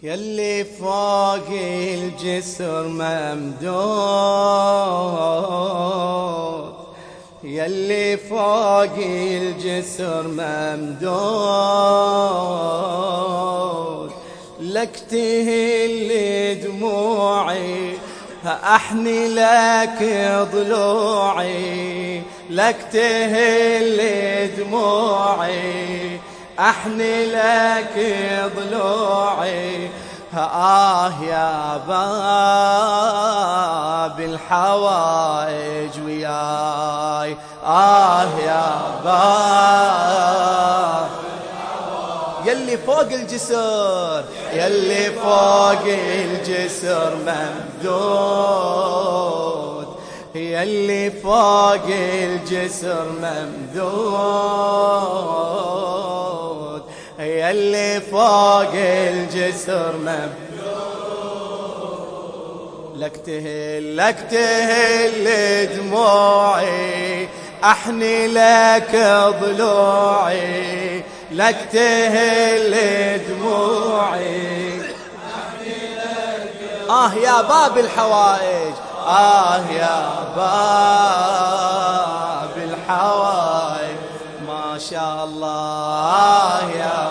يلي فوق الجسر ممدود، يلي فوق الجسر ممدود، لك تهل دموعي أحني لك ضلوعي، لك تهل دموعي أحني لك ضلوعي. يا باب الحوائج وياي، يا باب يلي فوق الجسر، يلي فوق الجسر ممدود، يلي فوق الجسر ممدود، يلي فوق الجسر ممدود، لك تهل لك تهل دموعي أحني لك ضلوعي، لك تهل دموعي أحني لك يا باب الحوائج، يا باب الحوائج، ما شاء الله يا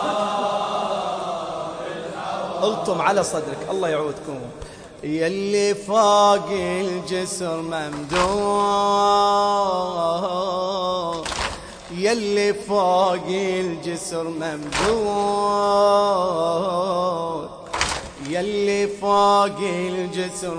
قلتم على صدرك الله يعودكم. يلي فوق الجسر ممدود، يلي فوق الجسر ممدود، يلي فوق الجسر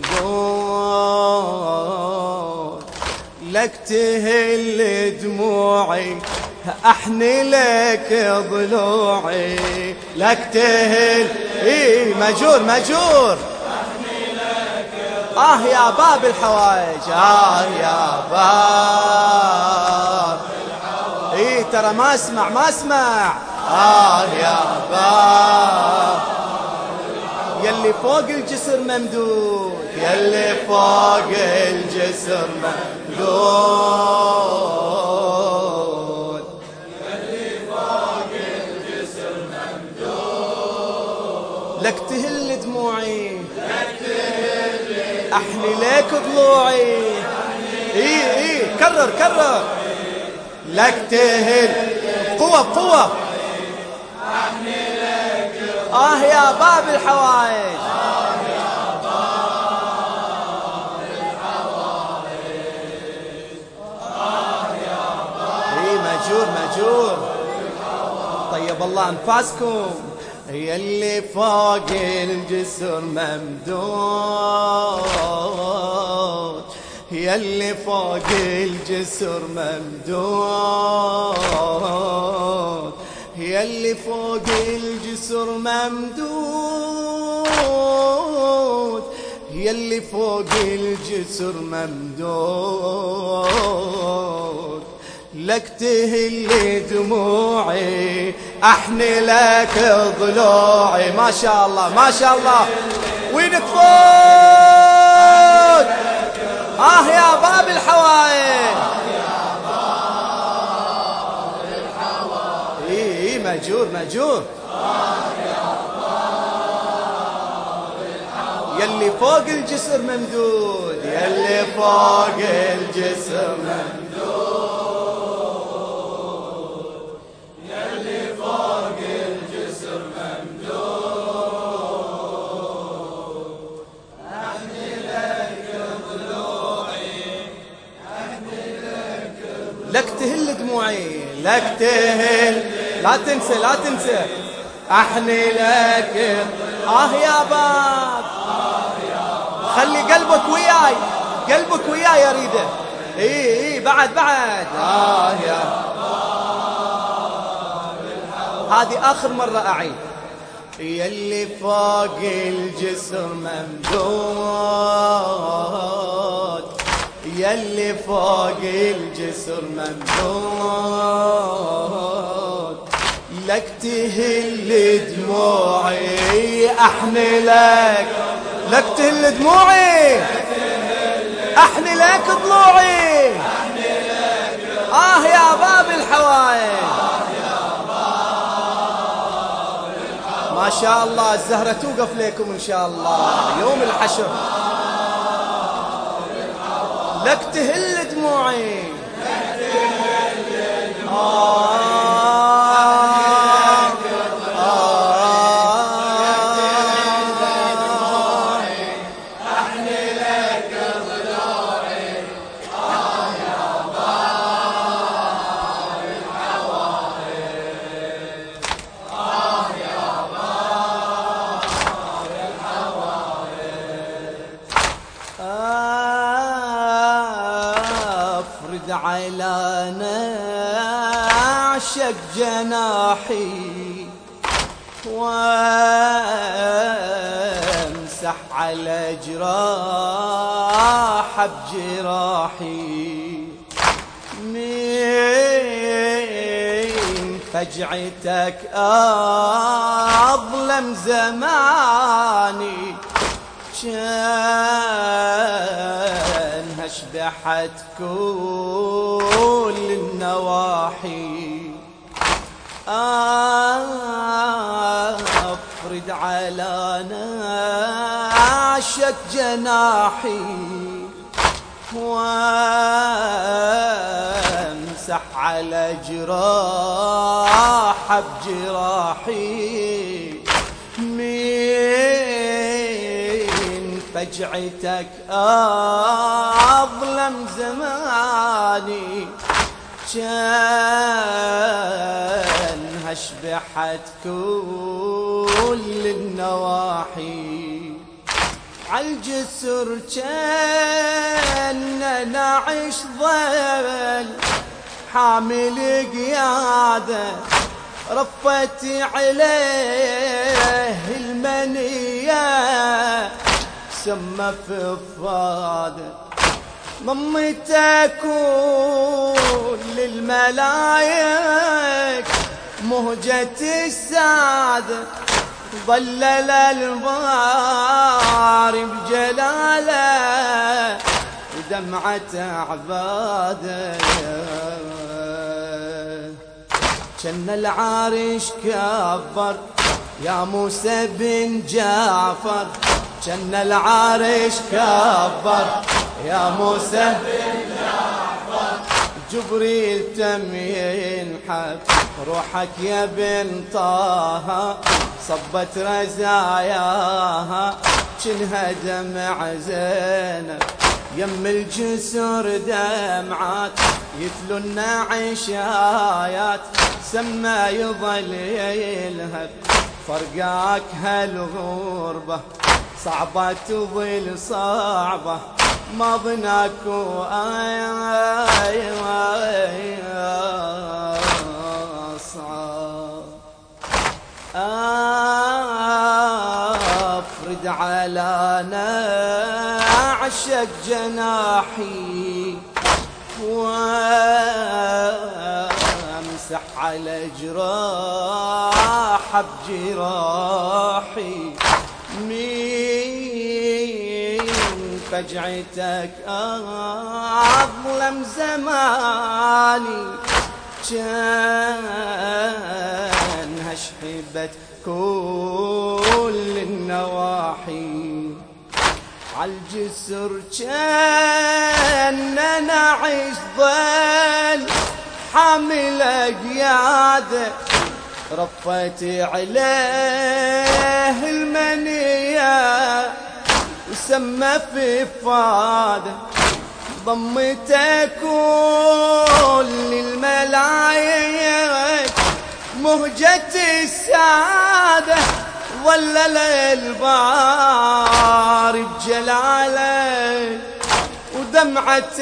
ممدود، لك تهل دموعي أحني لك ضلوعي، لك تهل مجور مجور يا باب الحوائج، يا باب ترى ما اسمع ما اسمع، يا باب يلي فوق الجسر ممدود، يلي فوق الجسر ممدود، يلي فوق الجسر ممدود، لك تهل دموعي أحني لك ضلوعي، كرر كرر، لك تهل قوة قوة أحني لك يا باب الحوائج، يا باب الحوائج، يا باب مجور مجور. طيب الله أنفاسكم. يلي فوق الجسر ممدود، يلي فوق الجسر ممدود، يلي فوق الجسر ممدود، يلي فوق الجسر ممدود، لك تهل دموعي أحني لك ضلوعي. ما شاء الله ما شاء الله. وينك فوق يا باب الحوائج، مجور مجور، يلي فوق الجسر ممدود، يلي فوق الجسر ممدود، يلي فوق الجسر ممدود، أحني لك ضلوعي أحني لك ضلوعي، لك تهل دموعي لك تهل، لا تنسى لا تنسى، أحني لك يا باب، خلي قلبك وياي قلبك وياي أريده، بعد بعد يا هذه آخر مرة أعيد. يلي فوق الجسر ممدود، يلي فوق الجسر ممدود، لك تهل دموعي أحني لك، لك تهل دموعي أحني لك ضلوعي، يا باب الحوائج، ما شاء الله الزهرة توقف لكم إن شاء الله يوم الحشر. لك تهل دموعي افرد على نعشق جناحي وامسح على جراح بجراحي من فجعتك اظلم زماني كانها شبحت كل النواحي افرد على نعشق جناحي وامسح على جراح بجراحي من فجعتك أظلم زماني كانها شبحت كل النواحي عالجسر كان نعيش ظل حامل قياده رفت عليه المنية سمى في فاده ضمتك كل الملايك مهجة السعادة ظلل البار بجلاله ودمعة عباده كان العرش كبر يا موسى بن جعفر كان العرش كبر يا موسى بن جعفر جبريل تم ينحب روحك يا بن طه صبت رزاياها كنها دمع زينب يم الجسر دمعات يتلو النعش آيات سما يظل يلهب فرقاك هالغربة صعبة تظل صعبة ما ظناك صعب افرد على نعشق جناحي وامسح على جراح بجراحي من فجعتك اظلم زماني كانها شحبت كل النواحي عالجسر كان نعيش ظل حامل قياده رفت عليه المنية وسمى في فاده ضمته كل الملايك مهجة السعادة ظلل البار بجلاله ودمعة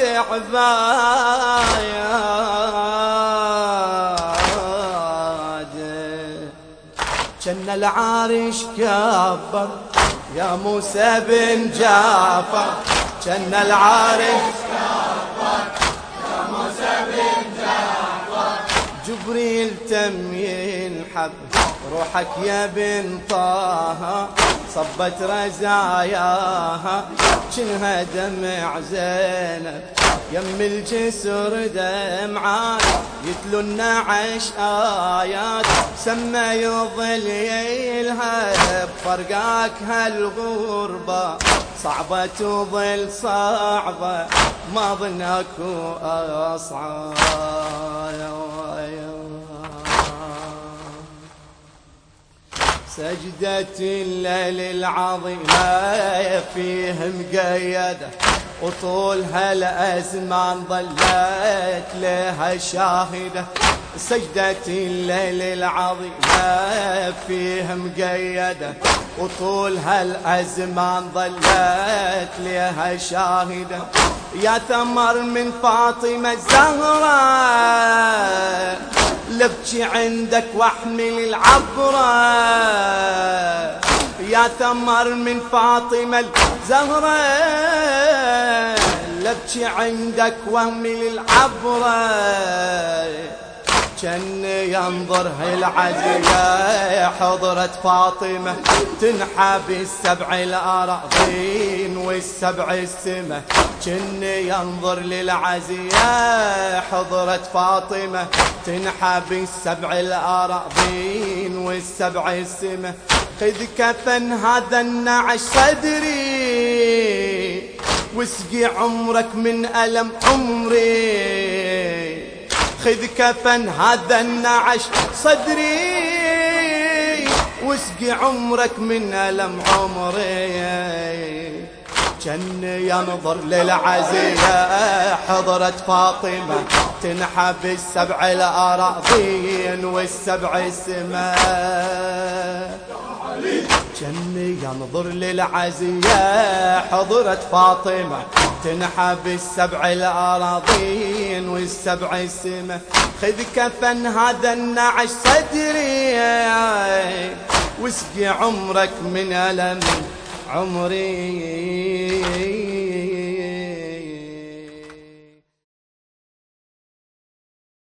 عباده كان العرش كبر يا موسى بن جعفر كان العرش كبر يا موسى بن جعفر جبريل تم ينحب روحك يا بن طه صبت رزاياها كنها دمع زينب يم الجسر دمعات يتلو النعش آيات سما يظل يلهب فرقاك هالغربة صعبة تظل صعبة ما ظن اكو اصعب. سجدة الليل العظيمة فيه مقيدة وطول هالأزمان ظلت لها شاهدة. سجدة الليل العظيمة فيه مقيدة وطول هالأزمان ظلت لها شاهدة. يا ثمر من فاطمة الزهراء لبكي عندك واحمل العبرة. يا ثمر من فاطمة الزهراء لبكي عندك واحمل العبرة. كان ينظر العزية حضرة فاطمة تنحى بالسبع الأراضين والسبع السمة. كان ينظر للعزية حضرة فاطمة تنحى بالسبع الأراضين والسبع السمة. خذ كفن هذا النعش صدري واسقي عمرك من ألم عمري. خذ كفن هذا النعش صدري واسقي عمرك من ألم عمري. كان ينظر للعزية حضرة فاطمة تنحى بالسبع الأراضين والسبع السماء. كان ينظر للعزية حضرة فاطمة تنحى بالسبع الأراضين والسبع السماء. خذ كفن هذا النعش صدري واسقي عمرك من ألم عمري.